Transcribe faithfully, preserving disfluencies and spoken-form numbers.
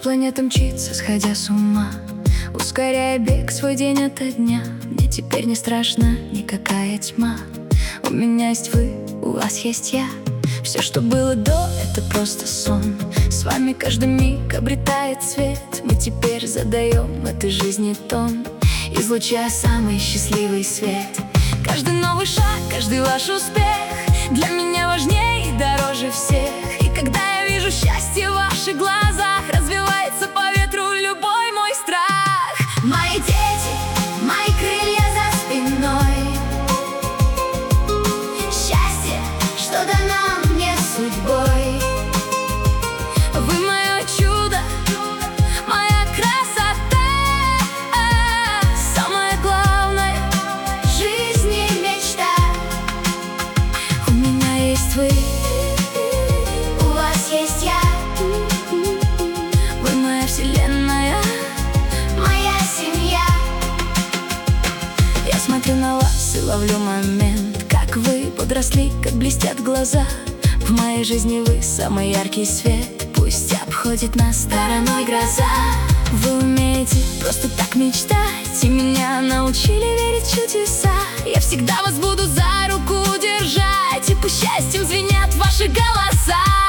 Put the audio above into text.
планета мчится, сходя с ума, ускоряя бег свой день ото дня. Мне теперь не страшна никакая тьма. У меня есть вы, у вас есть я. Все, что было до, это просто сон. С вами каждый миг обретает цвет. Мы теперь задаем этой жизни тон, излучая самый счастливый свет. Каждый новый шаг, каждый ваш успех для меня важнее и дороже всех. И когда я вижу счастье в ваших глазах, развивается по ветру любой мой страх. Мои дети, мои крылья за спиной, счастье, что дано мне судьбой. Вы мое чудо, моя красота, самое главное в жизни мечта. У меня есть вы, у вас есть я. Вы моя вселенная, моя семья. Я смотрю на вас и ловлю момент, как вы подросли, как блестят глаза. В моей жизни вы самый яркий свет, пусть обходит нас стороной гроза. Вы умеете просто так мечтать, и меня научили верить в чудеса. Я всегда вас буду за руку держать, и пусть счастьем звенят ваши голоса.